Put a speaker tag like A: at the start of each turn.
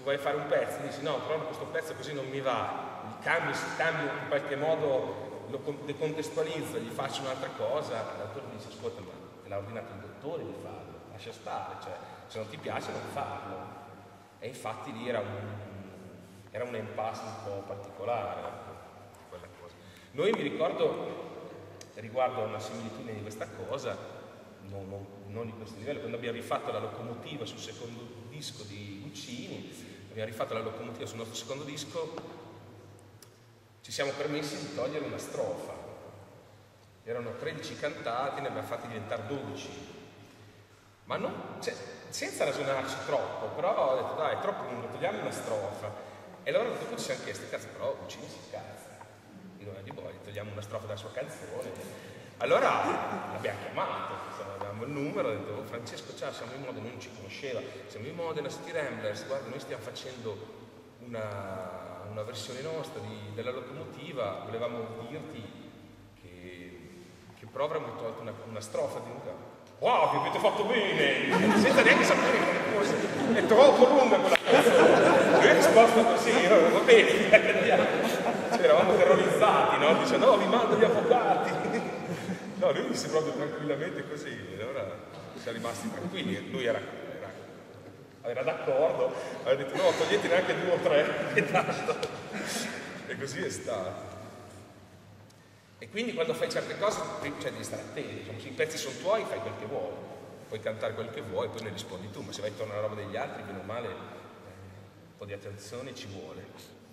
A: vuoi fare un pezzo, dici no, però questo pezzo così non mi va, cambio in qualche modo, lo decontestualizzo, gli faccio un'altra cosa, l'autore dice ascolta, ma te l'ha ordinato il dottore di farlo, lascia stare, cioè se non ti piace non farlo. E infatti lì era un impasse un po' particolare, quella cosa. Noi, mi ricordo, riguardo a una similitudine di questa cosa, non di questo livello, quando abbiamo rifatto la locomotiva sul secondo disco di Guccini, abbiamo rifatto la locomotiva sul nostro secondo disco, ci siamo permessi di togliere una strofa. Erano 13 cantati, ne abbiamo fatti diventare 12. Ma non, cioè, senza ragionarci troppo, però ho detto dai, è troppo lungo, togliamo una strofa. E allora dopo ci siamo chiesti, cazzo, però Guccini si cazza. Dico, di voi, togliamo una strofa della sua canzone. Allora l'abbiamo chiamato, avevamo il numero, ho detto, oh, Francesco, ciao, siamo in Modena, non ci conosceva, siamo in Modena, City Ramblers, guarda, noi stiamo facendo una versione nostra della locomotiva, volevamo dirti che però avremmo tolto una strofa di un wow, vi avete fatto bene, senza neanche sapere che fosse, è troppo lunga quella canzone. Lui ha risposto così, no? Va bene, cioè, eravamo terrorizzati, no? Dice no, vi mando gli avvocati. No, lui disse proprio tranquillamente così, allora siamo rimasti tranquilli, lui era d'accordo, aveva detto no, togliete neanche 2 o 3 e basta. E così è stato. E quindi quando fai certe cose, cioè devi stare attento, diciamo, se i pezzi sono tuoi fai quel che vuoi, puoi cantare quel che vuoi, poi ne rispondi tu, ma se vai intorno alla roba degli altri, bene o male, un po' di attenzione ci vuole.